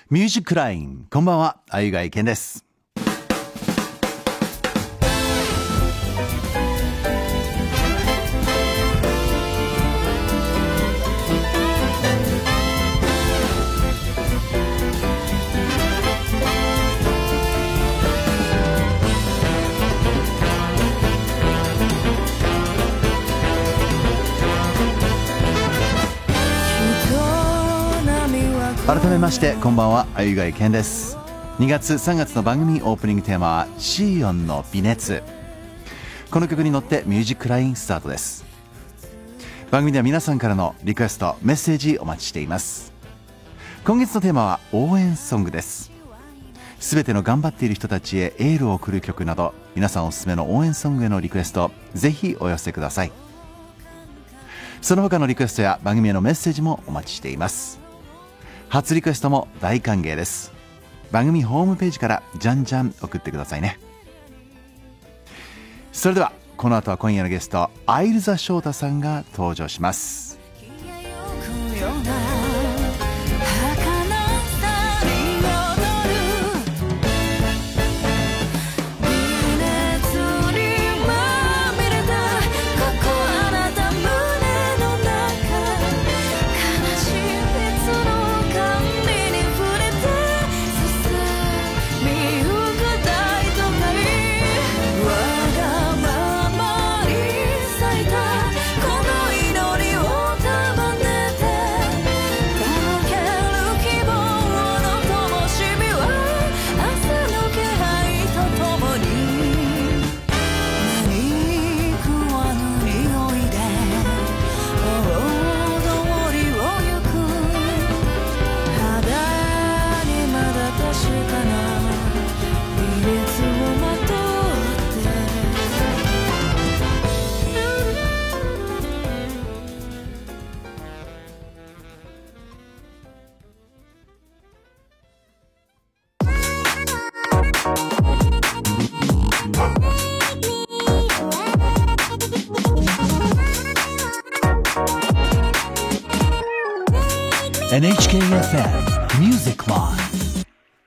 ミュージックライン、こんばんは、あゆがいけんです。改めましてこんばんは、あゆがいけんです。2月3月の番組オープニングテーマはシーヨンの微熱。この曲に乗ってミュージックラインスタートです。番組では皆さんからのリクエストメッセージお待ちしています。今月のテーマは応援ソングです。すべての頑張っている人たちへエールを送る曲など、皆さんおすすめの応援ソングへのリクエストぜひお寄せください。その他のリクエストや番組へのメッセージもお待ちしています。初リクエストも大歓迎です。番組ホームページからじゃんじゃん送ってくださいね。それではこの後は今夜のゲストアイルザ翔太さんが登場します。NHKFM Music Line。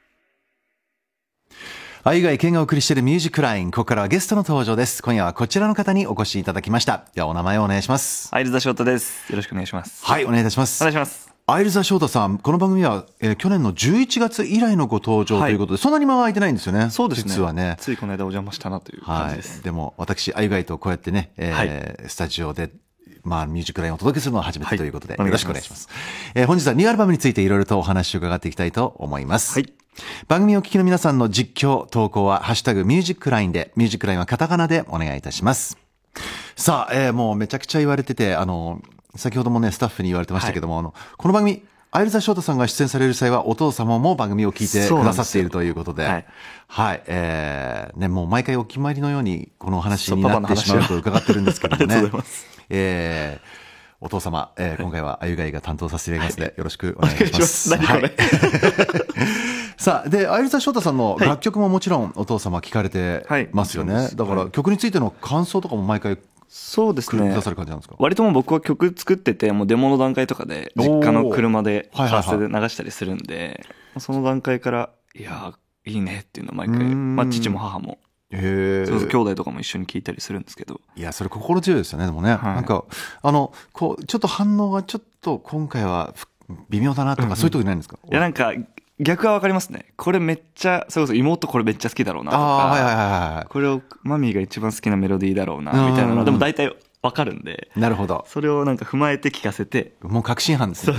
あゆがいけんがお送りしているミュージックライン、ここからはゲストの登場です。今夜はこちらの方にお越しいただきました。ではお名前をお願いします。 アイルザ翔太です。よろしくお願いします。 はい、お願いいたします。 お願いします。 アイルザ翔太さん、この番組は、去年の11月以来のご登場ということで、そんなに間が空いてないんですよね。 そうですね。 実はね。 ついこの間お邪魔したなという感じです。 はい、でも私、あゆがいとこうやってね、スタジオでミュージックラインをお届けするのは初めてということで、よろしくお願いします。本日はニューアルバムについていろいろとお話を伺っていきたいと思います。はい。番組をお聞きの皆さんの実況、投稿はハッシュタグミュージックラインで、ミュージックラインはカタカナでお願いいたします。さあ、もうめちゃくちゃ言われてて、先ほどもね、スタッフに言われてましたけども、この番組、アイルザ翔太さんが出演される際はお父様も番組を聞いてくださっているということで、はい、ね、もう毎回お決まりのようにこの話になってしまうと伺ってるんですけどもね。ありがとうございます。お父様、今回はあゆがいが担当させていただきますので、よろしくお願いします。 何これ。 さあ、で、アイルザ翔太さんの楽曲ももちろんお父様聞かれてますよね。だから曲についての感想とかも毎回そうですね。 くださる感じなんですか？ 割ともう僕は曲作ってて、もうデモの段階とかで実家の車でカーセで流したりするんで、その段階からいやいいねっていうのを毎回、父も母もそうそう、兄弟とかも一緒に聞いたりするんですけど。 いや、それ心強いですよね。でもね、なんかこうちょっと反応がちょっと今回は微妙だなとか、そういう時ないんですか？ いや、なんか逆はわかりますね。これめっちゃ、それこそ妹これめっちゃ好きだろうなとか、これをマミーが一番好きなメロディーだろうなみたいなのでも大体わかるんで。 なるほど。 それをなんか踏まえて聞かせて。 もう確信犯ですね。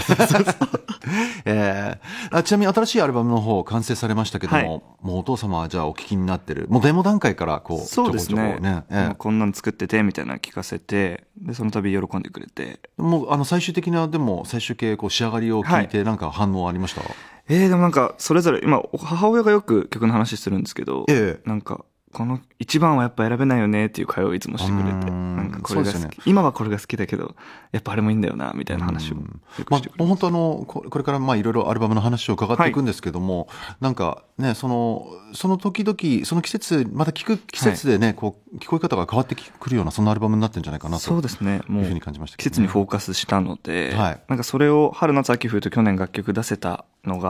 ちなみに新しいアルバムの方完成されましたけども、もうお父様はじゃあお聞きになってる。もうデモ段階からこう、 そうですね。こんなの作っててみたいなの聞かせて、で、その度喜んでくれて。 もう最終的な、でも最終形、こう仕上がりを聞いてなんか反応ありました？ でもなんかそれぞれ、今母親がよく曲の話するんですけど、なんかこの一番はやっぱ選べないよねっていう会話をいつもしてくれて、なんかこれが好き、今はこれが好きだけどやっぱあれもいいんだよなみたいな話をよくしてくれて、 本当これからいろいろアルバムの話を伺っていくんですけども、なんかね、その時々その季節、また聞く季節でね、こう聞こえ方が変わってくるような、そんなアルバムになってるんじゃないかなと。 そうですね。もういうふうに感じましたけど、 季節にフォーカスしたので、なんかそれを春夏秋冬と去年楽曲出せたのが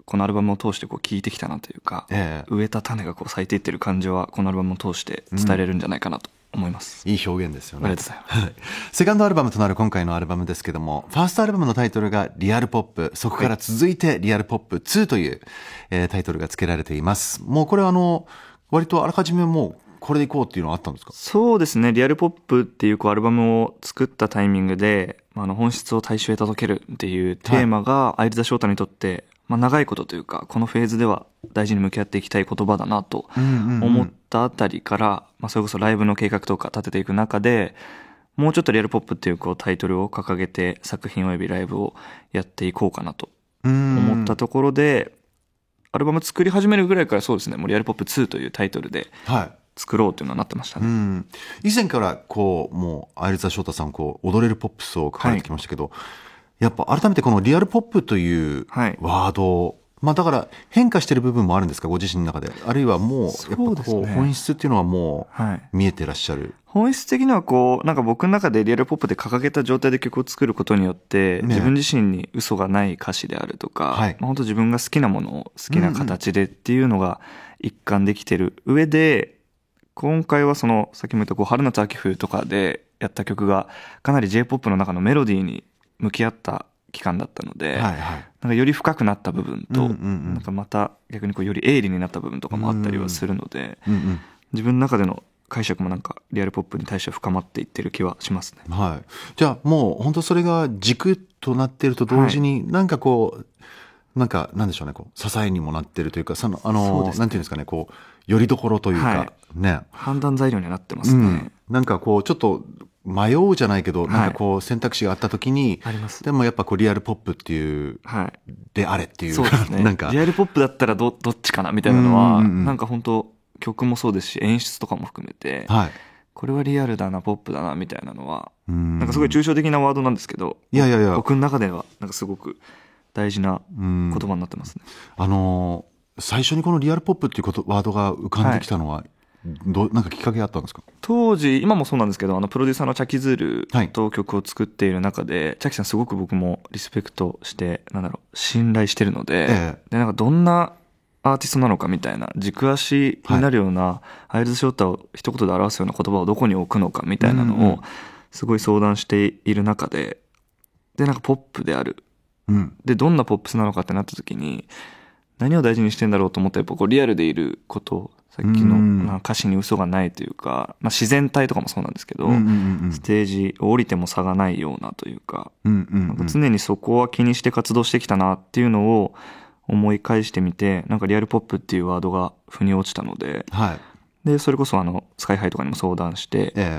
このアルバムを通してこう聞いてきたなというか、植えた種がこう咲いていってる感じはこのアルバムを通して伝えれるんじゃないかなと思います。 いい表現ですよね。 ありがとうございます。 セカンドアルバムとなる今回のアルバムですけども、ファーストアルバムのタイトルがリアルポップ、そこから続いてリアルポップ2という、タイトルが付けられています。もうこれ割とあらかじめもうこれでいこうっていうのはあったんですか？ そうですね。リアルポップっていうアルバムを作ったタイミングで、本質を大衆へ届けるっていうテーマが、アイルザ・ショータにとって、長いことというか、このフェーズでは大事に向き合っていきたい言葉だなと思ったあたりから、それこそライブの計画とか立てていく中で、もうちょっとリアルポップっていうタイトルを掲げて作品およびライブをやっていこうかなと思ったところで、アルバム作り始めるぐらいからそうですね、もうリアルポップ2というタイトルで作ろうというのはなってましたね。 以前からもうアイルザ・ショータさん踊れるポップスを書かれてきましたけど、やっぱ改めてこのリアルポップというワード、だから変化してる部分もあるんですか、ご自身の中で。あるいはもうやっぱ本質っていうのはもう見えてらっしゃる。 本質的にはなんか僕の中でリアルポップで掲げた状態で曲を作ることによって、自分自身に嘘がない歌詞であるとか、本当自分が好きなものを好きな形でっていうのが一貫できてる上で、今回はさっきも言った春夏秋冬とかでやった曲がかなり J-POP の中のメロディーに向き合った期間だったので、なんかより深くなった部分と、なんかまた逆により鋭利になった部分とかもあったりはするので、自分の中での解釈もなんかリアルポップに対して深まっていってる気はしますね。 じゃあもう本当それが軸となっていると同時に、なんかなんでしょうね、支えにもなっているというか、なんていうんですかね、よりどころというか、 判断材料にはなってますね。 なんかちょっと迷うじゃないけど、なんか選択肢があったときに、でもやっぱリアルポップっていう、であれっていう。 そうですね。なんかリアルポップだったらどっちかなみたいなのは、なんか本当曲もそうですし、演出とかも含めて、これはリアルだな、ポップだな、みたいなのは、なんかすごい抽象的なワードなんですけど、僕の中ではなんかすごく大事な言葉になってますね。 最初にこのリアルポップっていうワードが浮かんできたのは、なんかきっかけあったんですか？ 当時、今もそうなんですけど、プロデューサーのチャキズールと曲を作っている中で、チャキさんすごく僕もリスペクトして、信頼してるので、なんかどんなアーティストなのかみたいな、軸足になるような、アイルズ・ショータを一言で表すような言葉をどこに置くのかみたいなのを、すごい相談している中で、なんかポップである。で、どんなポップスなのかってなった時に、何を大事にしてんだろうと思ったら、やっぱリアルでいることを、さっきの歌詞に嘘がないというか、自然体とかもそうなんですけど、ステージを降りても差がないようなというか、常にそこは気にして活動してきたなっていうのを思い返してみて、なんかリアルポップっていうワードが腑に落ちたので、でそれこそスカイハイとかにも相談して、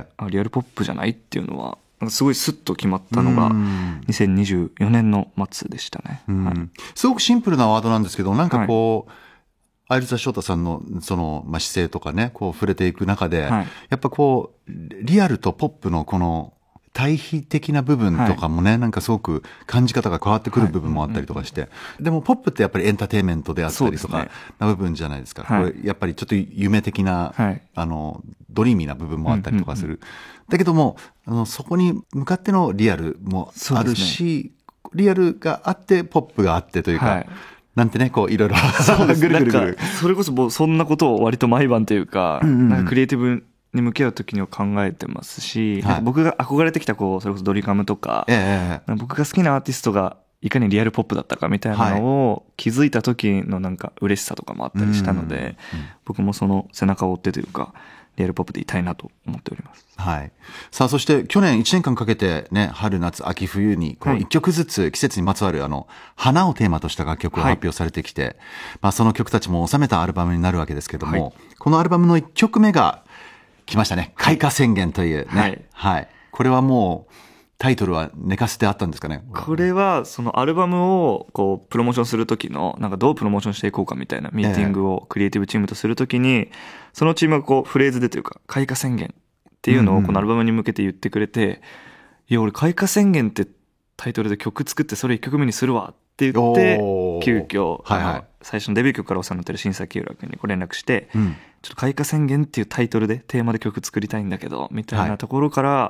リアルポップじゃないっていうのはすごいスッと決まったのが2024年の末でしたね。 すごくシンプルなワードなんですけど、なんかアイルザ・ショータさんの姿勢とかね、触れていく中で、やっぱリアルとポップのこの対比的な部分とかもね、なんかすごく感じ方が変わってくる部分もあったりとかして、でもポップってやっぱりエンターテインメントであったりとかな部分じゃないですか。これやっぱりちょっと夢的な、ドリーミーな部分もあったりとかする。だけども、そこに向かってのリアルもあるし、リアルがあってポップがあってというか、なんてね、いろいろぐるぐるぐる。 それこそそんなことを割と毎晩というか、なんかクリエイティブに向き合う時には考えてますし、僕が憧れてきたそれこそドリカムとか、僕が好きなアーティストがいかにリアルポップだったかみたいなのを気づいた時のなんか嬉しさとかもあったりしたので、僕もその背中を追ってというか、リアルポップでいたいなと思っております。 さあ、そして去年1年間かけてね、春夏秋冬に1曲ずつ季節にまつわる花をテーマとした楽曲を発表されてきて、その曲たちも収めたアルバムになるわけですけども、このアルバムの1曲目が来ましたね。開花宣言というね。これはもうタイトルは寝かせてあったんですかね。 これはそのアルバムをプロモーションする時のなんかどうプロモーションしていこうかみたいなミーティングをクリエイティブチームとするときに、そのチームがフレーズでというか開花宣言っていうのをこのアルバムに向けて言ってくれて、いや俺開花宣言ってタイトルで曲作ってそれ1曲目にするわって言って、急遽最初のデビュー曲からお世話になってる新崎浦君に連絡して、ちょっと開花宣言っていうタイトルでテーマで曲作りたいんだけどみたいなところから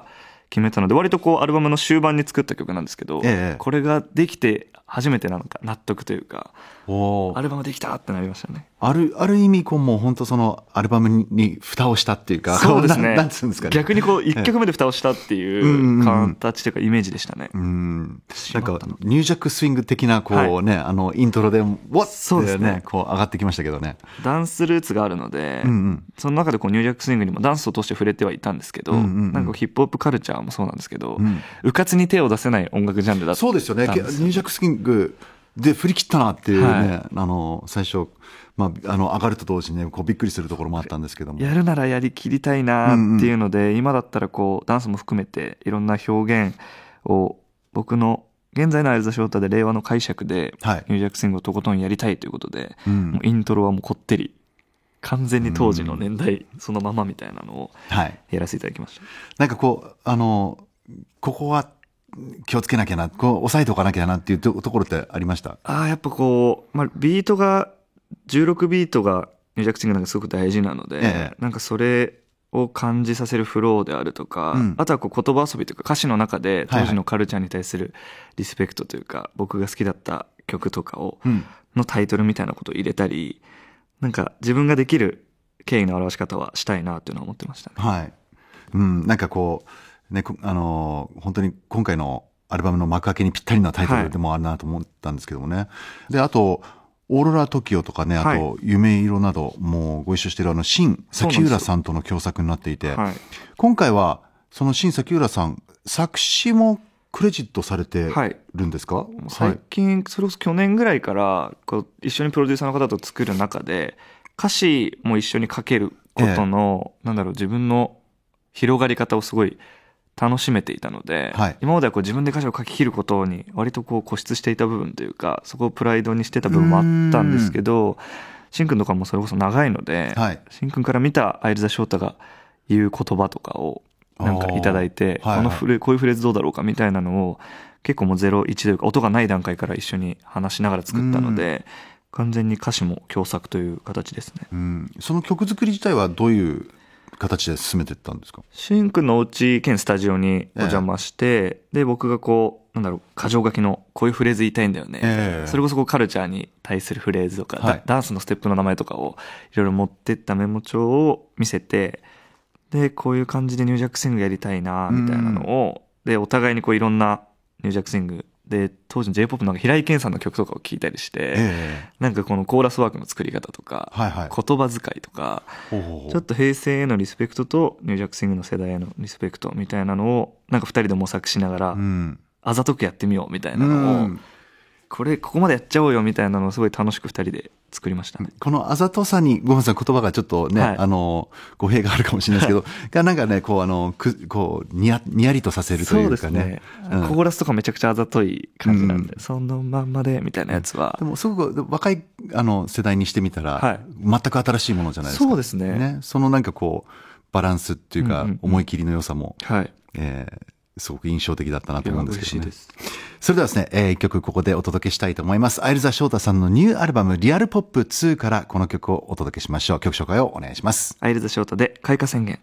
決めたので、割とこうアルバムの終盤に作った曲なんですけど、これができて初めてなんか納得というか、アルバムできたってなりましたね。 ある意味こうもう本当そのアルバムに蓋をしたっていうか、 そうですね。 なんつうんですかね。 逆にこう1曲目で蓋をしたっていう形というかイメージでしたね。 なんかニュージャックスイング的なこうね、イントロでわってね、こう上がってきましたけどね。 ダンスルーツがあるので、その中でこうニュージャックスイングにもダンスを通して触れてはいたんですけど、なんかヒップホップカルチャーもそうなんですけど、うかつに手を出せない音楽ジャンルだったんですよね。 そうですよね。ニュージャックスイングで振り切ったなっていうね、最初、上がると同時にね、こうびっくりするところもあったんですけども。 やるならやりきりたいなっていうので、今だったらこう、ダンスも含めていろんな表現を、僕の現在のアイルザショータで令和の解釈で、ニュージャックスイングをとことんやりたいということで、もうイントロはもうこってり、完全に当時の年代そのままみたいなのをやらせていただきました。 なんかこう、ここは、気をつけなきゃな、こう抑えておかなきゃなっていうところってありました？ やっぱこう、ビートが16ビートがニュージャックスイングなんかすごく大事なので、なんかそれを感じさせるフローであるとか、あとはこう言葉遊びというか歌詞の中で当時のカルチャーに対するリスペクトというか、僕が好きだった曲とかをのタイトルみたいなことを入れたり、なんか自分ができる敬意の表し方はしたいなというのは思ってましたね。 なんかこうね、本当に今回のアルバムの幕開けにぴったりなタイトルでもあるなと思ったんですけどもね。で、あと、オーロラトキオとかね、あと、夢色などもご一緒している新崎浦さんとの共作になっていて、今回は、その新崎浦さん、作詞もクレジットされてるんですか？ 最近、それこそ去年ぐらいから、こう一緒にプロデューサーの方と作る中で、歌詞も一緒に書けることの、自分の広がり方をすごい、楽しめていたので、今まではこう自分で歌詞を書き切ることに割とこう固執していた部分というか、そこをプライドにしてた部分もあったんですけど、しんくんとかもそれこそ長いので、しんくんから見たアイルザショータが言う言葉とかをなんかいただいて、こういうフレーズどうだろうかみたいなのを結構もう0-1というか音がない段階から一緒に話しながら作ったので、完全に歌詞も共作という形ですね。 その曲作り自体はどういう形で進めていったんですか？ しんくんのお家兼スタジオにお邪魔して、で、僕がこう、箇条書きのこういうフレーズ言いたいんだよね。それこそこうカルチャーに対するフレーズとか、ダンスのステップの名前とかをいろいろ持ってったメモ帳を見せて、で、こういう感じでニュージャックスイングやりたいな、みたいなのを、で、お互いにこういろんなニュージャックスイングで、当時の J-POP の平井堅さんの曲とかを聴いたりして、なんかこのコーラスワークの作り方とか、言葉遣いとか、ちょっと平成へのリスペクトとニュージャックスイングの世代へのリスペクトみたいなのを、なんか二人で模索しながら、あざとくやってみようみたいなのを、ここまでやっちゃおうよみたいなのをすごい楽しく二人で作りましたね。 このあざとさに、ごめんなさい、言葉がちょっとね、語弊があるかもしれないですけど、がなんかね、こう、にやりとさせるというかね。 コーラスとかめちゃくちゃあざとい感じなんで、そのまんまで、みたいなやつは。 でも、すごく若い世代にしてみたら、全く新しいものじゃないですか。 そうですね。 そのなんかこう、バランスっていうか、思い切りの良さも、すごく印象的だったなと思うんですけどね。それではですね、一曲ここでお届けしたいと思います。アイルザショータさんのニューアルバムリアルポップ2からこの曲をお届けしましょう。曲紹介をお願いします。 アイルザショータで開花宣言。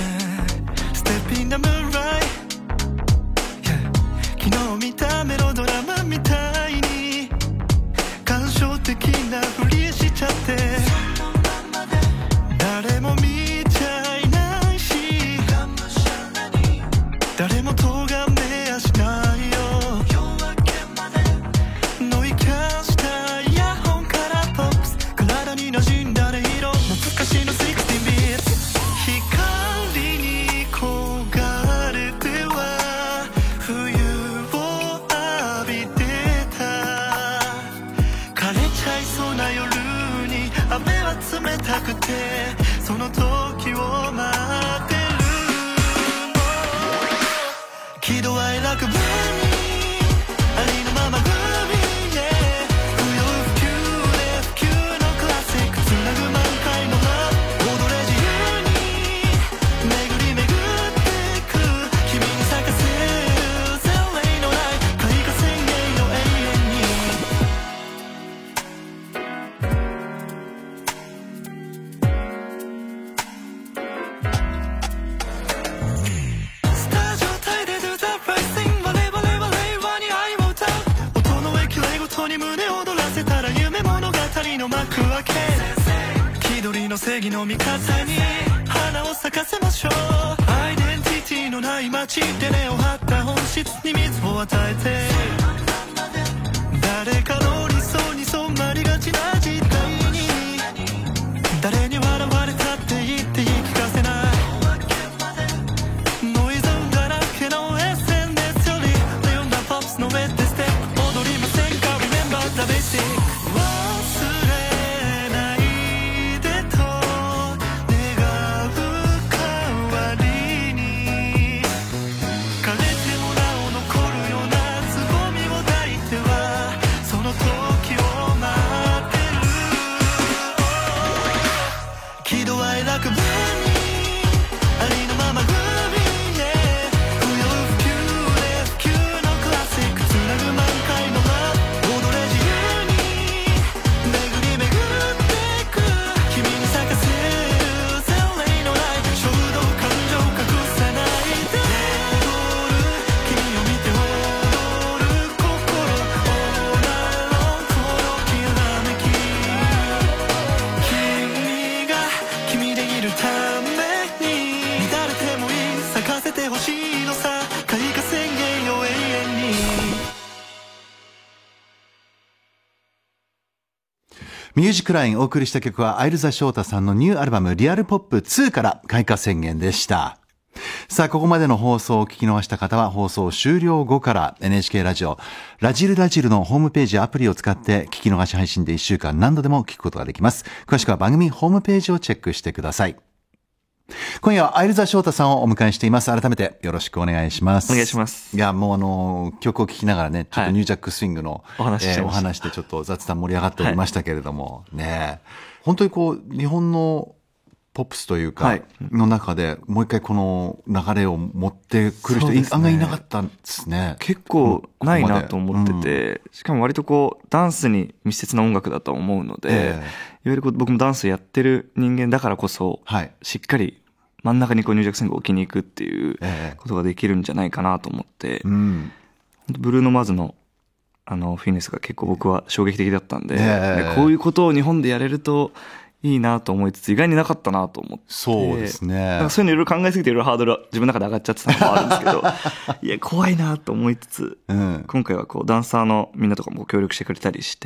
Step in the moonlight、yeah、昨日見たメロドラの正義の味方に花を咲かせましょう。アイデンティティのない街で根を張った本質に水を与えて、誰かの理想に染まりがちな時代に、誰に笑われたって言って言い聞かせないノイズだらけの SNS よりレオンダポップスの上でステップ踊りませんか。 Remember the basic。 忘れないでと願う代わりに、枯れてもなお残るようなつぼみを抱いてはその時を待ってる。喜怒哀楽分にありのままグルービーへ不要不急で不朽のクラシックつなぐ満開のラブ踊れ自由に巡り巡ってく君に咲かせる前例のない衝動感情隠さないで踊る君を見て踊る心 All night long このきらめき、君が君でいるために乱れてもいい咲かせてほしいのさ開花宣言よ永遠に。 ミュージックラインお送りした曲は、相葉翔太さんのニューアルバムリアルポップ2から開花宣言でした。さあ、ここまでの放送を聞き逃した方は、放送終了後から NHK ラジオ、ラジルラジルのホームページアプリを使って聞き逃し配信で1週間何度でも聞くことができます。詳しくは番組ホームページをチェックしてください。今夜は相葉翔太さんをお迎えしています。改めてよろしくお願いします。 お願いします。 いや、もう曲を聴きながらね、ちょっとニュージャックスイングの、 お話してました。 お話でちょっと雑談盛り上がっておりましたけれども、ね、本当にこう、日本のポップスというか、の中で、もう一回この流れを持ってくる人、案外いなかったんですね。 結構ないなと思ってて、しかも割とこう、ダンスに密接な音楽だと思うので、いわゆるこう僕もダンスやってる人間だからこそ、しっかり真ん中にこうニュージャックスイングを置きに行くっていうことができるんじゃないかなと思って、ブルーノ・マーズのフィネスが結構僕は衝撃的だったんで、こういうことを日本でやれるといいなと思いつつ、意外になかったなと思って。 そうですね。 なんかそういうのいろいろ考えすぎていろいろハードルは自分の中で上がっちゃってたのもあるんですけど、いや、怖いなと思いつつ、今回はこうダンサーのみんなとかも協力してくれたりして、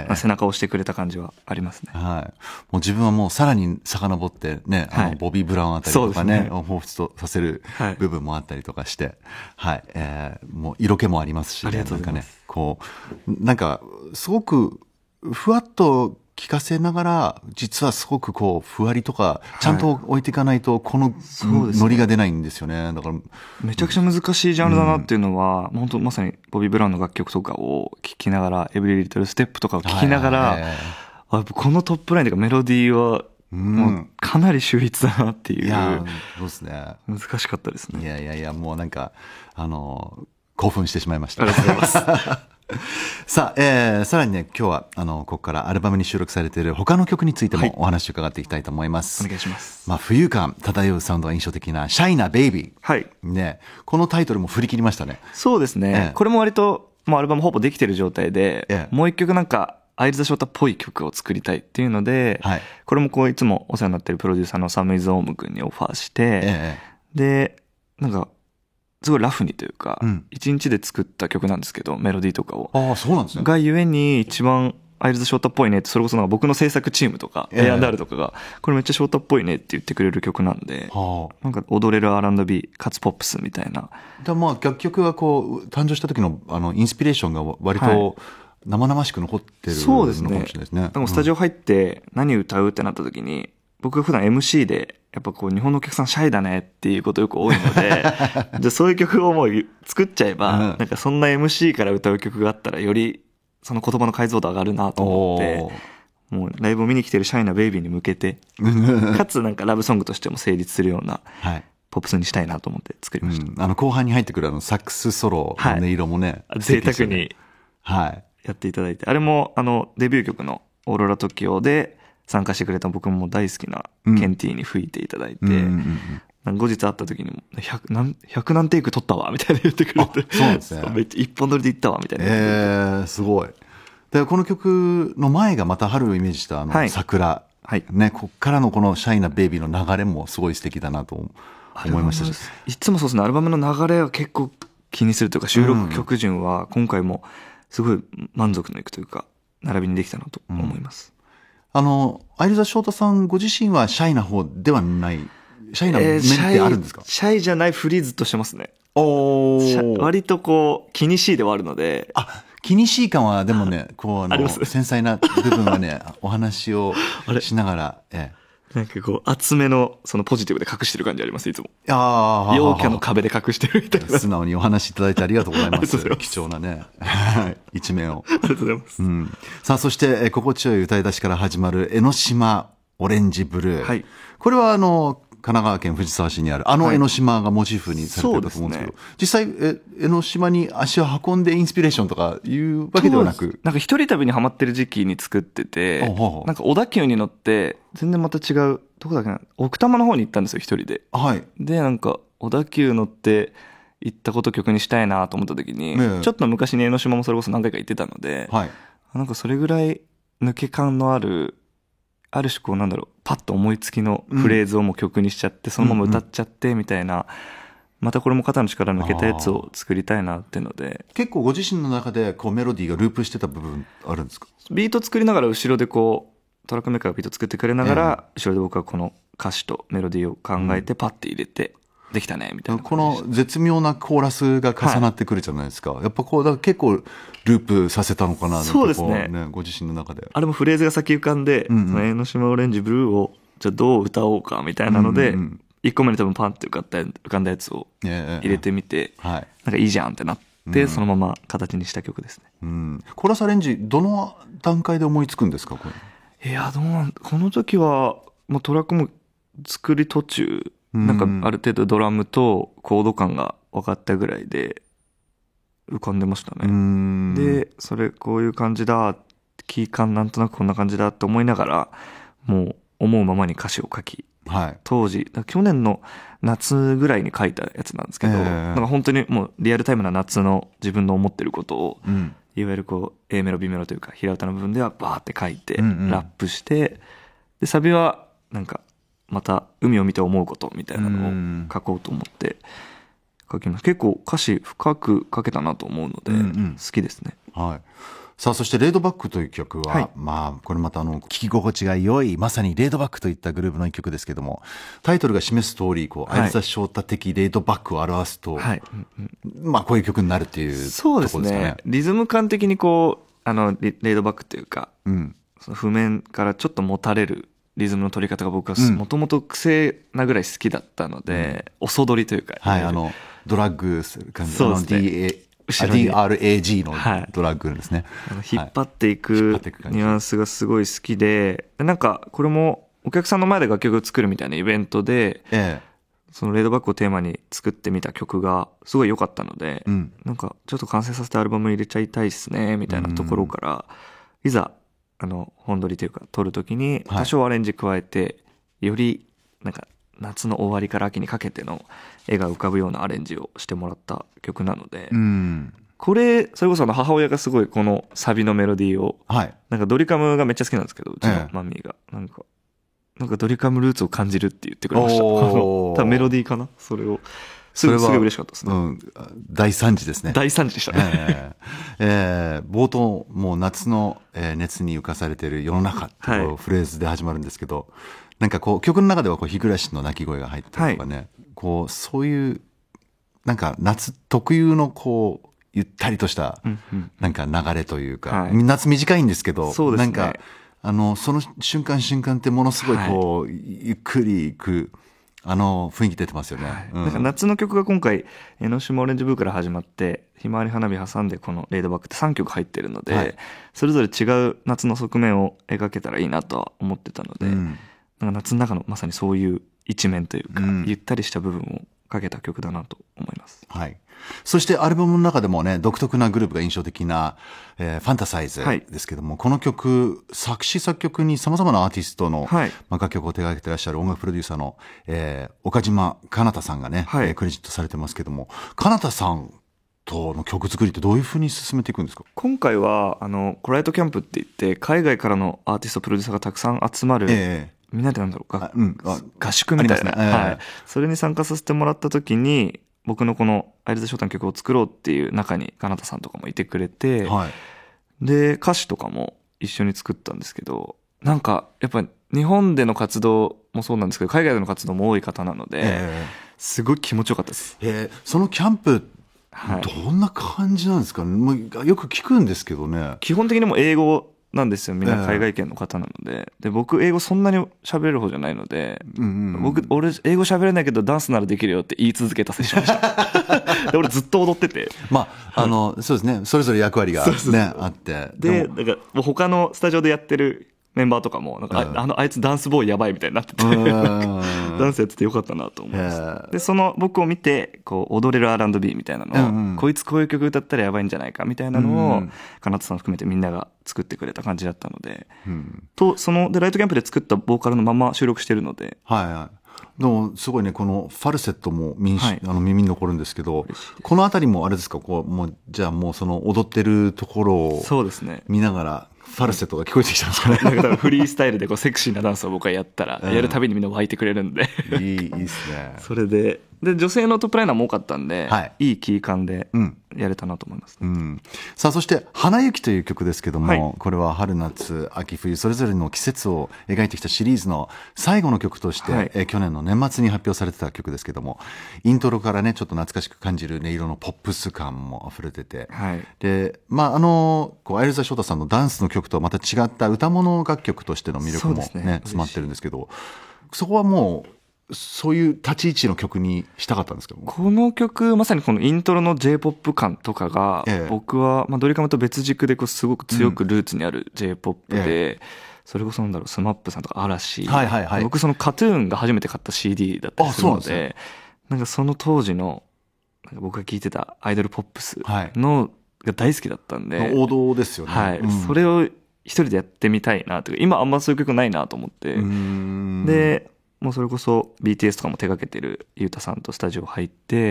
背中を押してくれた感じはありますね。 はい。もう自分はもうさらに遡ってね、ボビー・ブラウンあたりとかね、彷彿とさせる部分もあったりとかして、はい。もう色気もありますし、 ありがとうございます。 こう、なんか、すごく、ふわっと聞かせながら、実はすごくこう、ふわりとか、ちゃんと置いていかないと、このノリが出ないんですよね。だから。めちゃくちゃ難しいジャンルだなっていうのは、本当まさにボビー・ブラウンの楽曲とかを聴きながら、エブリリリトルステップとかを聴きながら、このトップラインというかメロディーは、もうかなり秀逸だなっていう。いや、 そうですね。 難しかったですね。 いや、もうなんか、興奮してしまいました。 ありがとうございます。 さあ、さらにね、今日は、ここからアルバムに収録されている他の曲についてもお話を伺っていきたいと思います。 お願いします。 浮遊感漂うサウンドが印象的な、シャイなベイビー。 はい。 ね、このタイトルも振り切りましたね。 そうですね。これも割と、もうアルバムほぼできてる状態で、もう一曲なんか、相葉翔太っぽい曲を作りたいっていうので、これもこういつもお世話になってるプロデューサーのサムイズオウム君にオファーして、で、なんか、すごいラフにというか、一日で作った曲なんですけど、メロディーとかを。 ああ、そうなんですね。 がゆえに一番相葉翔太っぽいねって、それこそなんか僕の制作チームとか、A&R とかが、これめっちゃ翔太っぽいねって言ってくれる曲なんで、なんか踊れる R&B かつポップスみたいな。 まあ楽曲がこう、誕生した時のインスピレーションが割と、生々しく残ってるのかもしれないですね。 でもスタジオ入って何歌うってなった時に、僕が普段 MC で、やっぱこう日本のお客さんシャイだねっていうことよく多いので、じゃあそういう曲をもう作っちゃえば、なんかそんな MC から歌う曲があったらよりその言葉の解像度上がるなと思って、もうライブを見に来てるシャイなベイビーに向けて、かつなんかラブソングとしても成立するような、ポップスにしたいなと思って作りました。 後半に入ってくるサックスソロの音色もね、 贅沢にやっていただいて、あれもデビュー曲のオーロラトキオで参加してくれた僕も大好きなケンティーに吹いていただいて、後日会った時にも100何テイク撮ったわみたいな言ってくれて、 そうなんですね。 めっちゃ一本撮りで行ったわみたいな。 すごい。でこの曲の前がまた春をイメージした桜はい。 ね、こっからのこのシャイなベイビーの流れもすごい素敵だなと思いましたし。 いつもそうですね、アルバムの流れは結構気にするというか、収録曲順は今回もすごい満足のいくというか、並びにできたなと思います。 相田翔太さんご自身はシャイな方ではない、シャイな面ってあるんですか？ シャイじゃないフリーズとしてますね。割とこう、気にしいではあるので。 気にしい感はでもね、こう、繊細な部分はね、お話をしながら、 なんかこう、厚めの、そのポジティブで隠してる感じあります、いつも。 陽キャの壁で隠してるみたいな。 素直にお話いただいてありがとうございます。貴重なね、一面を。 ありがとうございます。 さあ、そして、心地よい歌い出しから始まる、江ノ島オレンジブルー。 はい。 これは神奈川県藤沢市にある江ノ島がモチーフにされてると思うんですけど、実際江ノ島に足を運んでインスピレーションとかいうわけではなく、 なんか一人旅にハマってる時期に作ってて、なんか小田急に乗って全然また違う、どこだっけな、奥多摩の方に行ったんですよ、一人で。 はい。 で、なんか小田急乗って行ったこと曲にしたいなと思った時に、ちょっと昔に江ノ島もそれこそ何回か行ってたので、なんかそれぐらい抜け感のある種こうなんだろう、パッと思いつきのフレーズをもう曲にしちゃって、そのまま歌っちゃってみたいな、またこれも肩の力抜けたやつを作りたいなっていうので。 結構ご自身の中でこうメロディーがループしてた部分あるんですか？ ビート作りながら後ろでこう、トラックメーカーがビート作ってくれながら、後ろで僕はこの歌詞とメロディーを考えてパッて入れて、できたねみたいな。 この絶妙なコーラスが重なってくるじゃないですか。やっぱこうだから結構ループさせたのかな。 そうですね。 ご自身の中で。 あれもフレーズが先浮かんで、その江ノ島オレンジブルーをじゃあどう歌おうかみたいなので、1個目に多分パンって浮かんだやつを入れてみて、なんかいいじゃんってなって、そのまま形にした曲ですね。 コーラスアレンジどの段階で思いつくんですか？これ。 いやこの時はもうトラックも作り途中。なんかある程度ドラムとコード感が分かったぐらいで浮かんでましたね。で、それこういう感じだ、キー感なんとなくこんな感じだって思いながら、もう思うままに歌詞を書き、当時、去年の夏ぐらいに書いたやつなんですけど、なんか本当にもうリアルタイムな夏の自分の思ってることを、いわゆるこう A メロ B メロというか平歌の部分ではバーって書いて、ラップして、で、サビはなんか、また海を見て思うことみたいなのを書こうと思って書きます。結構歌詞深く書けたなと思うので好きですね。 さあ、そしてレイドバックという曲は、まあこれまた聴き心地が良いまさにレイドバックといったグループの一曲ですけども、タイトルが示す通りこう相田翔太的レイドバックを表すと、まあこういう曲になるっていうところですかね。そうですね。 リズム感的にこうレイドバックっていうか、その譜面からちょっと持たれるリズムの取り方が僕はもともと癖なぐらい好きだったので、おそどりというか、 ドラッグする感じの DRAG のドラッグですね。 引っ張っていくニュアンスがすごい好きで、なんかこれもお客さんの前で楽曲を作るみたいなイベントで、そのレイドバックをテーマに作ってみた曲がすごい良かったので、なんかちょっと完成させてアルバムに入れちゃいたいっすねみたいなところから、いざ本撮りというか撮るときに多少アレンジ加えて、よりなんか夏の終わりから秋にかけての絵が浮かぶようなアレンジをしてもらった曲なので、これそれこそ母親がすごいこのサビのメロディーを、なんかドリカムがめっちゃ好きなんですけど、うちのマミーがなんかドリカムルーツを感じるって言ってくれました。多分メロディーかな、それをすごい嬉しかったですね。 大惨事ですね。 大惨事でしたね。 冒頭、もう夏の熱に浮かされている世の中っていうフレーズで始まるんですけど、なんかこう曲の中ではこう日暮らしの鳴き声が入ったりとかね、こうそういうなんか夏特有のこうゆったりとしたなんか流れというか、夏短いんですけど、なんかその瞬間瞬間ってものすごいこうゆっくりいく。雰囲気出てますよね。 なんか夏の曲が今回、江ノ島オレンジブーから始まって、ひまわり花火挟んでこのレイドバックって3曲入ってるので、それぞれ違う夏の側面を描けたらいいなとは思ってたので、なんか夏の中のまさにそういう一面というか、ゆったりした部分をかけた曲だなと思います。 そしてアルバムの中でもね、独特なグループが印象的な、ファンタサイズですけども、この曲、作詞作曲に様々なアーティストの、楽曲を手掛けていらっしゃる音楽プロデューサーの、岡島かなたさんがね、クレジットされてますけども、かなたさんトの曲作りってどういうふうに進めていくんですか？ 今回はコライトキャンプって言って海外からのアーティストプロデューサーがたくさん集まる、みんなでなんだろうか、合宿みたいな、はい、それに参加させてもらった時に僕のこのアイルザ・ショータの曲を作ろうっていう中にカナタさんとかもいてくれて、はい、で歌詞とかも一緒に作ったんですけど、なんかやっぱ日本での活動もそうなんですけど海外での活動も多い方なので、すごい気持ちよかったです。 そのキャンプどんな感じなんですかね？もうよく聞くんですけどね。 基本的にも英語なんですよ。みんな海外圏の方なので、で僕英語そんなに喋れる方じゃないので、俺英語喋れないけどダンスならできるよって言い続けたセッションでしたで俺ずっと踊ってて、 そうですね、それぞれ役割がねあって、 でなんかもう他のスタジオでやってるメンバーとかもなんか、あいつダンスボーイやばいみたいになっててダンスやっててよかったなと思います。でその僕を見てこう踊れる R&B みたいなのを、こいつこういう曲歌ったらやばいんじゃないかみたいなのを、かなたさん含めてみんなが作ってくれた感じだったので、そのでライトキャンプで作ったボーカルのまま収録してるので、 でもすごいね、このファルセットも耳に残るんですけど、このあたりもあれですか、じゃあもうその踊ってるところを見ながらファルセットが聞こえてきたんですかね。 なんかフリースタイルでセクシーなダンスを僕はやったら、やるたびにみんな湧いてくれるんでいいですね。 それで女性のトップライナーも多かったんで、いいキー感でやれたなと思います、 さあそして花雪という曲ですけども、これは春夏秋冬それぞれの季節を描いてきたシリーズの最後の曲として、去年の年末に発表されてた曲ですけども、イントロからねちょっと懐かしく感じる音色のポップス感も溢れてて、でアイルザ・ショータさんのダンスの曲とはまた違った歌物楽曲としての魅力もね詰まってるんですけど、そこはもうそういう立ち位置の曲にしたかったんですけど、 この曲まさにこのイントロの J-POP 感とかが、僕は、ドリカムと別軸ですごく強くルーツにある J-POP で、それこそなんだろう、スマップさんとか嵐、僕そのカトゥーンが初めて買った CD だったりするので、なんかその当時のなんか僕が聴いてたアイドルポップスのが大好きだったんで、 王道ですよね、 それを一人でやってみたいなというか、今あんまそういう曲ないなと思って、でもうそれこそ BTS とかも手掛けてるゆうたさんとスタジオ入って、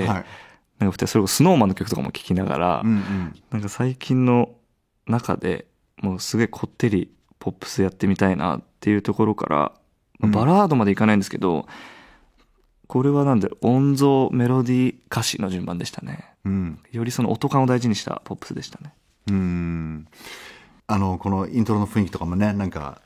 なんか2人それこそ SnowMan の曲とかも聴きながら、なんか最近の中でもうすごいこってりポップスやってみたいなっていうところから、バラードまでいかないんですけど、これはなんで音像メロディー歌詞の順番でしたね、よりその音感を大事にしたポップスでしたね。 このイントロの雰囲気とかもね、なんか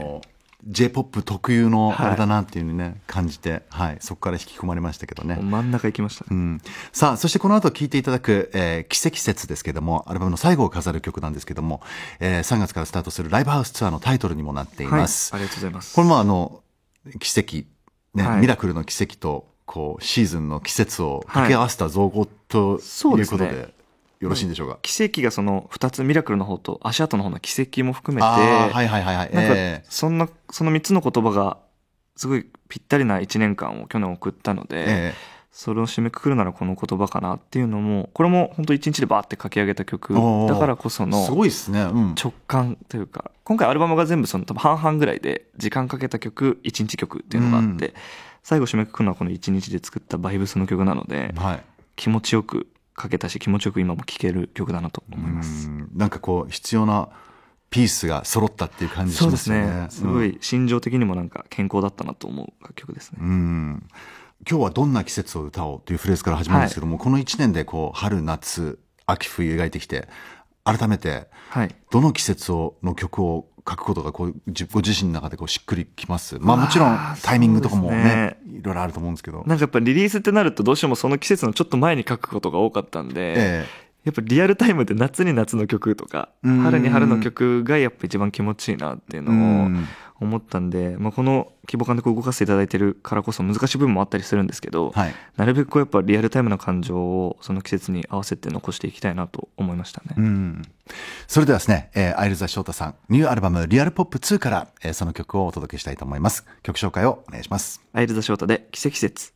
J-POP 特有のあれだなっていうね、感じて、そこから引き込まれましたけどね。 真ん中行きました、 さあそしてこの後聴いていただく、奇跡節ですけども、アルバムの最後を飾る曲なんですけども、3月からスタートするライブハウスツアーのタイトルにもなっています、 ありがとうございます。 これも奇跡、ミラクルの奇跡とシーズンの季節を掛け合わせた造語ということで、よろしいんでしょうか。 奇跡がその2つ、ミラクルの方と足跡の方の奇跡も含めて、なんかその3つの言葉がすごいぴったりな1年間を去年送ったので、それを締めくくるならこの言葉かなっていうのも、これも本当1日でバーって書き上げた曲だからこそのすごいですね、 直感というか、今回アルバムが全部多分半々ぐらいで時間かけた曲1日曲っていうのがあって、最後締めくくるのはこの1日で作ったバイブスの曲なので、気持ちよく書けたし気持ちよく今も聴ける曲だなと思います。 なんか必要なピースが揃ったっていう感じしますよね。 そうですね、すごい心情的にもなんか健康だったなと思う楽曲ですね。 今日はどんな季節を歌おうというフレーズから始まるんですけども、この1年で春夏秋冬描いてきて、改めてどの季節の曲を書くことがご自身の中でしっくりきます？もちろんタイミングとかもね、いろいろあると思うんですけど、 なんかやっぱリリースってなるとどうしてもその季節のちょっと前に書くことが多かったんで、やっぱリアルタイムで夏に夏の曲とか春に春の曲がやっぱ一番気持ちいいなっていうのを思ったんで、この規模感で動かせていただいてるからこそ難しい部分もあったりするんですけど、なるべくやっぱリアルタイムな感情をその季節に合わせて残していきたいなと思いましたね。 それではですね、アイルザ・ショータさんニューアルバムリアルポップ2から、その曲をお届けしたいと思います。曲紹介をお願いします。 アイルザ・ショータで奇跡節。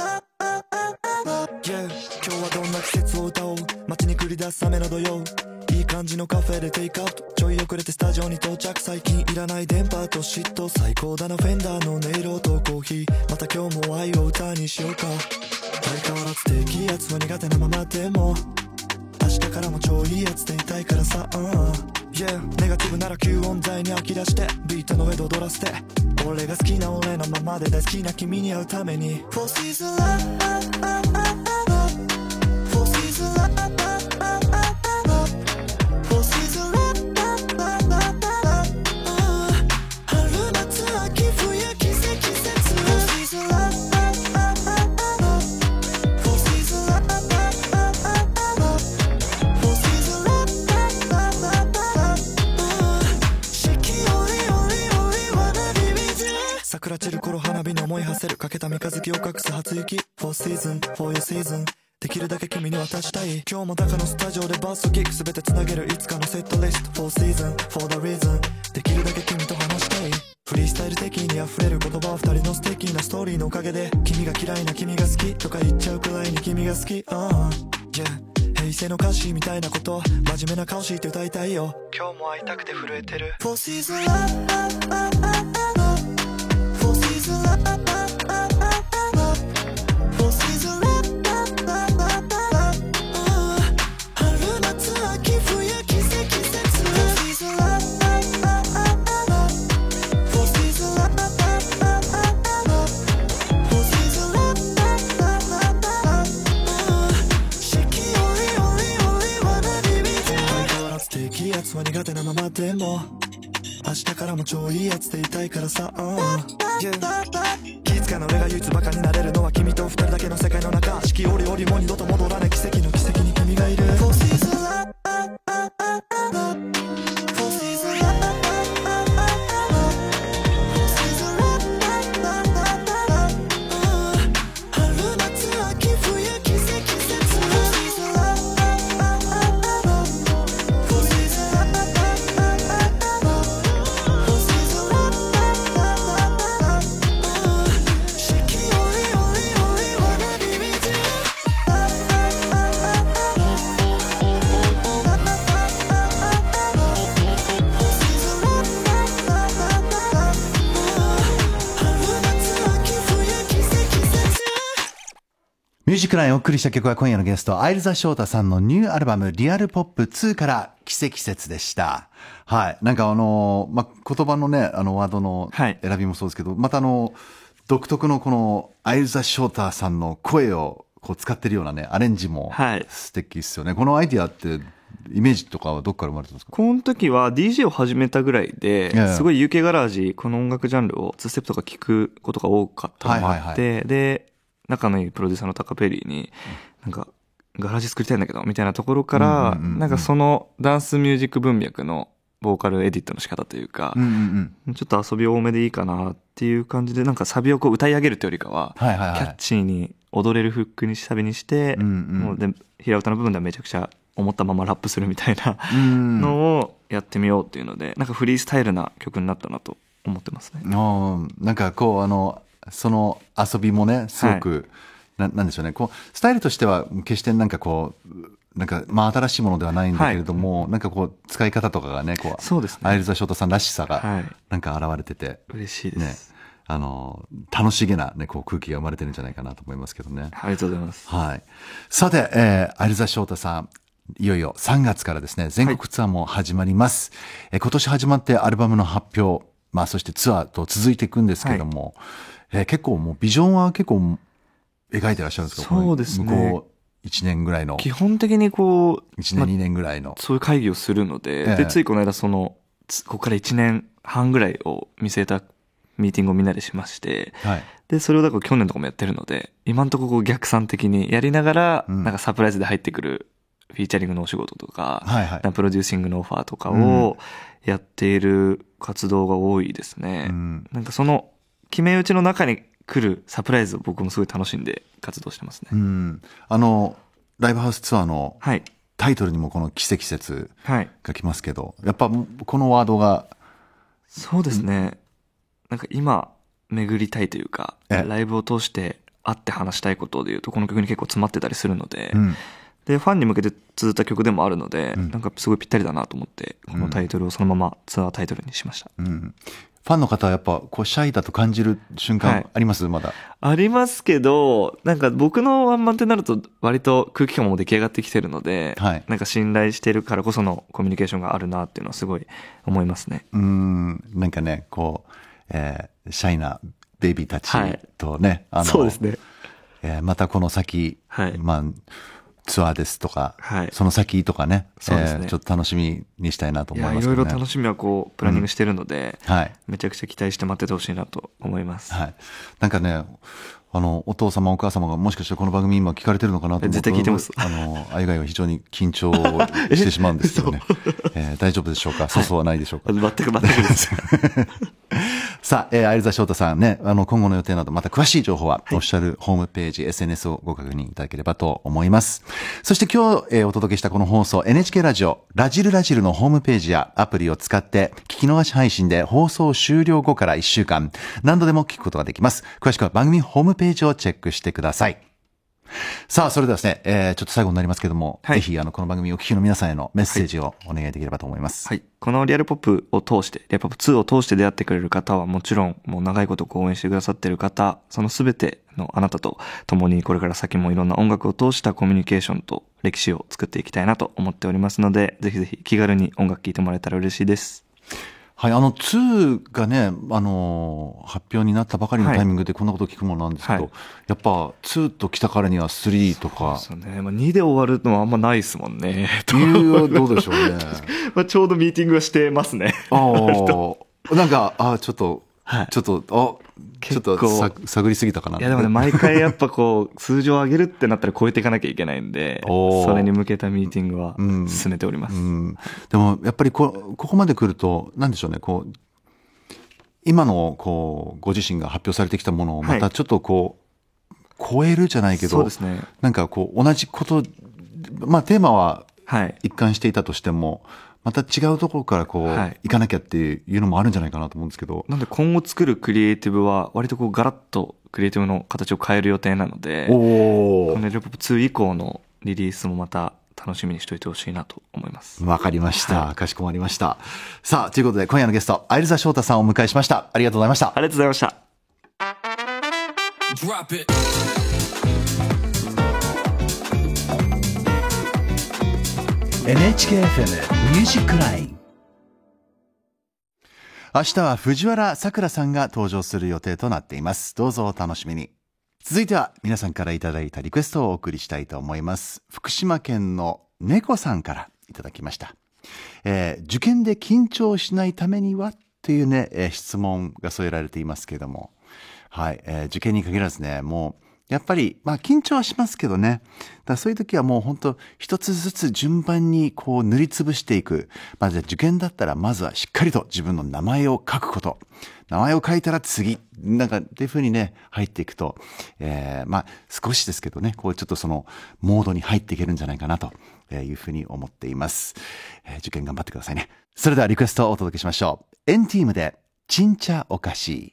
今日はどんな季節を歌おう、街に繰り出す雨の土曜、 いい感じのカフェでテイクアウト、ちょい遅れてスタジオに到着、最近いらない電波と嫉妬、最高だなフェンダーの音色とコーヒー、また今日も愛を歌にしようか。相変わらず低気圧は苦手なままでも明日からも超いいやつでいたいからさ、Yeah、 ネガティブなら吸音材に飽き出してビートの上で踊らせて、俺が好きな俺のままで大好きな君に会うために Four Seasons Love、Four Seasons Love、Four Seasons Love、春夏秋冬季節季節 Four Seasons Love、Four Seasons Love、Four Seasons Love、桜散る頃花火の思い馳せる、かけた三日月を隠す初雪 For season, for your season、 できるだけ君に渡したい。今日も高のスタジオでバーストキックすべてつなげるいつかのセットリスト For season, for the reason、 できるだけ君と話したい。フリースタイル的に溢れる言葉は二人の素敵なストーリーのおかげで、君が嫌いな君が好きとか言っちゃうくらいに君が好き、Yeah、平成の歌詞みたいなこと、真面目な顔して歌いたいよ。今日も会いたくて震えてる Four Seasons Love、Four Seasons Love、Four Seasons Love、春夏秋冬季節季節 Four Seasons Love、Four Seasons Love、Four Seasons Love、四季折々wanna be with you。 相変わらず低気圧は苦手なままでも明日からも超いいやつでいたいからさ、気遣いの俺が唯一バカになれるのは君と二人だけの世界の中、四季折々も二度と戻らない奇跡の奇跡に君がいる Four Seasons Love、Four Seasons Love、Four Seasons Love、春夏秋冬季節季節 Four Seasons Love、Four Seasons Love、Four Seasons Love、四季折々wanna be with you。 Four Seasons Love、春夏秋冬季節季節。 ミュージックラインをお送りした曲は今夜のゲスト、相田翔太さんのニューアルバム、リアルポップ2から季節季節でした。はい。なんか言葉のね、ワードの選びもそうですけど、また独特のこの相田翔太さんの声をこう使ってるようなね、アレンジも素敵ですよね。このアイディアって、イメージとかはどっから生まれたんですか？ この時は DJ を始めたぐらいで、すごい UK ガラージ、この音楽ジャンルを2ステップとか聞くことが多かったのもあって、で、仲のいいプロデューサーのタカペリーに、なんか、ガラージ作りたいんだけど、みたいなところから、なんかそのダンスミュージック文脈のボーカルエディットの仕方というか、ちょっと遊び多めでいいかなっていう感じで、なんかサビをこう歌い上げるというよりかは、キャッチーに踊れるフックにサビにして、もうで平歌の部分ではめちゃくちゃ思ったままラップするみたいなのをやってみようっていうので、なんかフリースタイルな曲になったなと思ってますね。 なんかこうその遊びもね、すごく、なんでしょうね、こうスタイルとしては決してなんかこうなんか新しいものではないんだけれども、なんかこう使い方とかがね、こうそうですね、 相田翔太さんらしさがなんか現れてて、 嬉しいです。 ね、楽しげなね、こう空気が生まれてるんじゃないかなと思いますけどね。 ありがとうございます。 はい。さて、相田翔太さん、いよいよ3月からですね、全国ツアーも始まります。今年始まってアルバムの発表、そしてツアーと続いていくんですけども、結構もうビジョンは結構描いてらっしゃるんですか？ そうですね。 向こう1年ぐらいの。 基本的にこう、 1年2年ぐらいの。 そういう会議をするので、で、ついこの間ここから1年半ぐらいを見据えたミーティングをみんなでしまして、で、それをだから去年とかもやってるので、今んとここう逆算的にやりながら、なんかサプライズで入ってくるフィーチャリングのお仕事とか、プロデューシングのオファーとかをやっている活動が多いですね。なんかその決め打ちの中に来るサプライズを僕もすごい楽しんで活動してますね。 ライブハウスツアーのタイトルにもこの季節季節が来ますけど、やっぱこのワードが。 そうですね。なんか今巡りたいというか、ライブを通して会って話したいことでいうと、この曲に結構詰まってたりするので、 でファンに向けて綴った曲でもあるので、なんかすごいぴったりだなと思ってこのタイトルをそのままツアータイトルにしました。 ファンの方はやっぱこうシャイだと感じる瞬間あります？まだありますけど、なんか僕のワンマンってなると割と空気感も出来上がってきてるので、なんか信頼してるからこそのコミュニケーションがあるなっていうのはすごい思いますね。 なんかねこう、シャイなベイビーたちとね、 そうですね。 またこの先、まあツアーですとか、その先とかね、ちょっと楽しみにしたいなと思いますね。 いろいろ楽しみはこうプランニングしてるので、めちゃくちゃ期待して待っててほしいなと思います。 なんかね、お父様お母様がもしかしてこの番組今聞かれてるのかなと思うと、 絶対聞いてます。 あいがいは非常に緊張してしまうんですけどね。大丈夫でしょうか？粗相はないでしょうか？ 全くです。 さあ、相澤翔太さんね、今後の予定などまた詳しい情報は、オフィシャルホームページ、SNS をご確認いただければと思います。そして今日、お届けしたこの放送、NHK ラジオ、ラジルラジルのホームページやアプリを使って、聞き逃し配信で放送終了後から1週間、何度でも聞くことができます。詳しくは番組ホームページをチェックしてください。さあ、それではですね、ちょっと最後になりますけども、ぜひこの番組をお聞きの皆さんへのメッセージをお願いできればと思います。 このリアルポップを通して、リアルポップ2を通して出会ってくれる方はもちろん、もう長いこと応援してくださっている方、その全てのあなたと共にこれから先もいろんな音楽を通したコミュニケーションと歴史を作っていきたいなと思っておりますので、ぜひぜひ気軽に音楽聴いてもらえたら嬉しいです。 2がね、発表になったばかりのタイミングでこんなこと聞くものなんですけど、やっぱ2と来たからには3とか。 そうですね。2で終わるのはあんまないですもんね。 理由はどうでしょうね。 ちょうどミーティングはしてますね。 なんか、ちょっと探りすぎたかな。 いやでもね、毎回やっぱこう、数字を上げるってなったら超えていかなきゃいけないんで、それに向けたミーティングは進めております。 でもやっぱりここまで来ると、なんでしょうね、こう、今のこう、ご自身が発表されてきたものをまたちょっとこう、超えるじゃないけど、 そうですね。 なんかこう、同じこと、まあテーマは一貫していたとしても、また違うところからこう、行かなきゃっていうのもあるんじゃないかなと思うんですけど。 なんで今後作るクリエイティブは割とこうガラッとクリエイティブの形を変える予定なので、このリアルポップ2以降のリリースもまた楽しみにしておいてほしいなと思います。 わかりました。かしこまりました。さあ、ということで今夜のゲスト、相澤翔太さんをお迎えしました。ありがとうございました。 ありがとうございました。 NHKFM ミュージックライン。明日は藤原さくらさんが登場する予定となっています。どうぞお楽しみに。続いては皆さんからいただいたリクエストをお送りしたいと思います。福島県の猫さんからいただきました。受験で緊張しないためにはというね、質問が添えられていますけれども、受験に限らずね、もうやっぱり、緊張はしますけどね。だからそういう時はもう本当一つずつ順番にこう塗りつぶしていく。じゃあ受験だったらまずはしっかりと自分の名前を書くこと。名前を書いたら次。なんかっていう風にね、入っていくと、少しですけどね、こうちょっとそのモードに入っていけるんじゃないかなという風に思っています。受験頑張ってくださいね。それではリクエストをお届けしましょう。エンティームで、ちんちゃおかしい。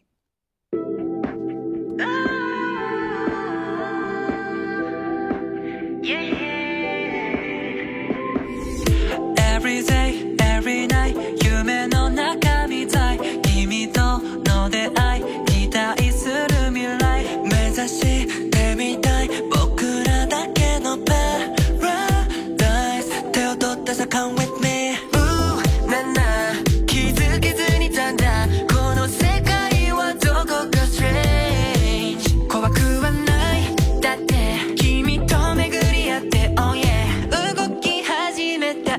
Every day, every night 夢の中みたい君との出会い期待する未来目指してみたい僕らだけのパラダイス手を取ってさ Come with me なな気づけずにたんだこの世界はどこか strange 怖くはないだって君と巡り合って Oh yeah 動き始めた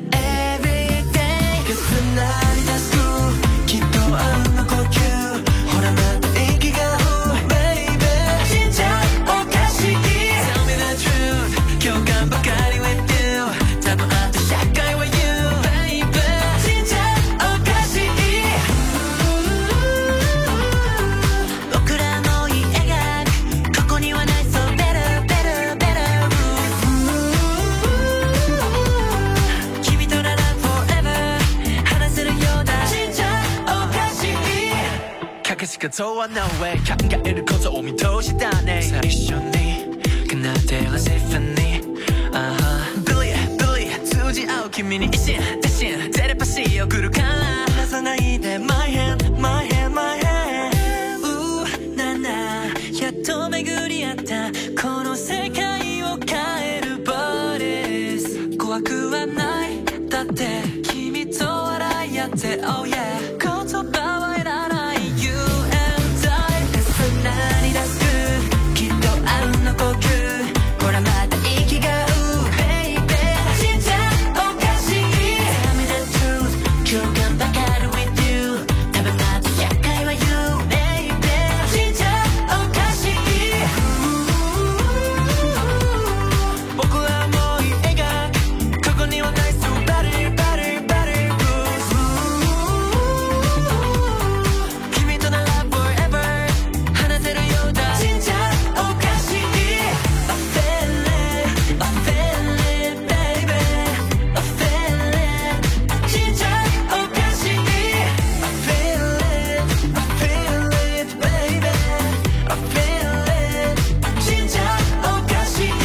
しか問わない 考えることを見通しだねさあ一緒に奏でるシンフォニーじ合う君に一心自信テレパシー送るから離さないで My hand My hand My hand ななやっと巡り合ったこの世界を変えるボディ怖くはないだって君と笑い合って Oh yeah 言葉はいらない You and I 重なりだすきっとあうの呼吸ほらまた息が合う Baby ちっちゃおかしい Tell me the truth 共感ばかり with you 食べたと100回は言う Baby ちっちゃおかしい僕はもう映画ここにはないスーバリーバリーバリーブース君となら forever 話せるようだちっちゃおかしい I feel it I feel it baby I feel it ちっちゃおかしい I feel it I feel it baby I feel it ちっちゃおかしい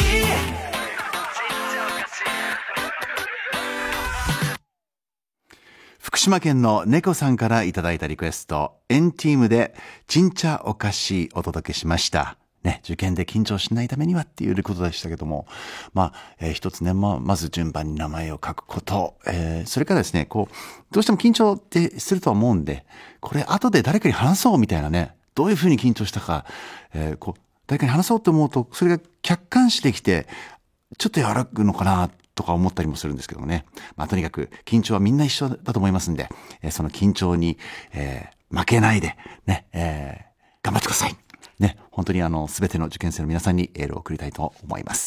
福島県の猫さんからいただいたリクエスト、エンティームでちんちゃおかしいお届けしました。ね、受験で緊張しないためにはっていうことでしたけども、一つね、まず順番に名前を書くこと、それからですね、どうしても緊張ってするとは思うんで、これ後で誰かに話そうみたいなね、どういうふうに緊張したか、誰かに話そうと思うと、それが客観視できて、ちょっと和らぐのかな、とか思ったりもするんですけどもね。とにかく緊張はみんな一緒だと思いますんで、その緊張に、負けないで、ね、頑張ってください。ね、本当にすべての受験生の皆さんにエールを送りたいと思います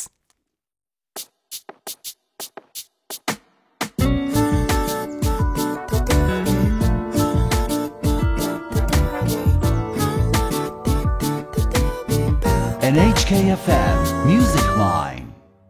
。NHKFM Music Line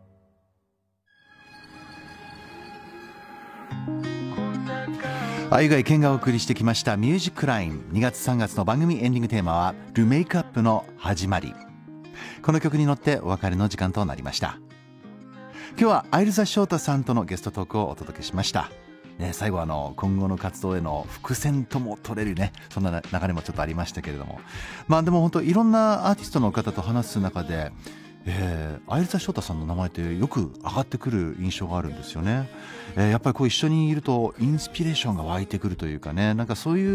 あゆがいけんがお送りしてきましたミュージックライン。2月3月の番組エンディングテーマはルメイクアップの始まり。この曲に乗ってお別れの時間となりました。今日は相澤翔太さんとのゲストトークをお届けしました。ね、最後は今後の活動への伏線とも取れるね、そんな流れもちょっとありましたけれども。でも本当いろんなアーティストの方と話す中で、相澤翔太さんの名前ってよく上がってくる印象があるんですよね。やっぱり一緒にいるとインスピレーションが湧いてくるというかね、なんかそういう、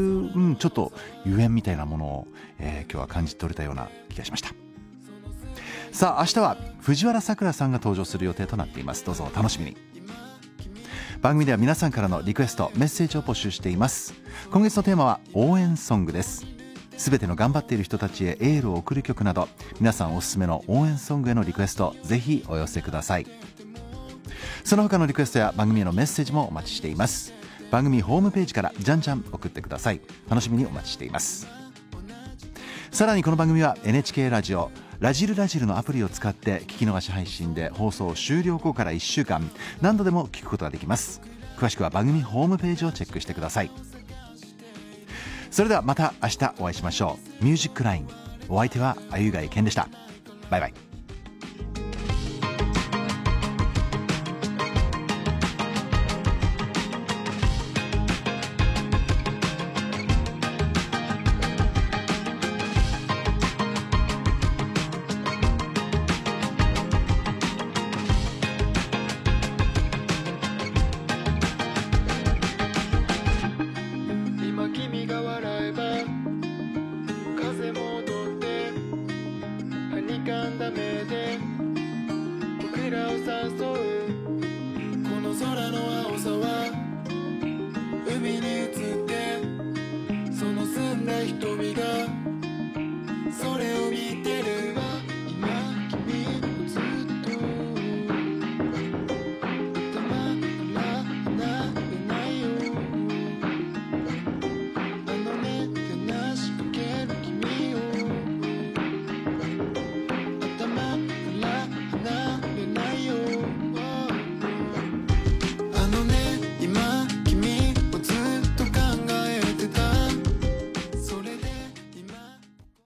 ちょっとゆえんみたいなものを、今日は感じ取れたような気がしました。さあ明日は藤原さくらさんが登場する予定となっています。どうぞお楽しみに。番組では皆さんからのリクエストメッセージを募集しています。今月のテーマは応援ソングです。すべての頑張っている人たちへエールを送る曲など、皆さんおすすめの応援ソングへのリクエストぜひお寄せください。その他のリクエストや番組へのメッセージもお待ちしています。番組ホームページからじゃんじゃん送ってください。楽しみにお待ちしています。さらにこの番組は NHK ラジオラジルラジルのアプリを使って聞き逃し配信で放送終了後から1週間何度でも聞くことができます。詳しくは番組ホームページをチェックしてください。それではまた明日お会いしましょう。ミュージックライン、お相手はあゆがいけんでした。バイバイ。 君が笑えば風も踊ってはにかんだ目で僕らを誘う